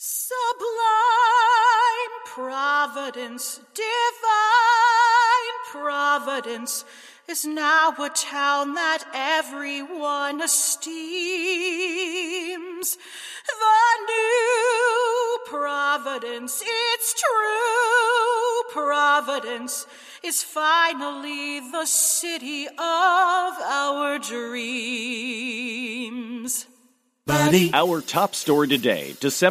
Sublime Providence, divine Providence, is now a town that everyone esteems. The new Providence, its true Providence, is finally the city of our dreams. Our top story today, December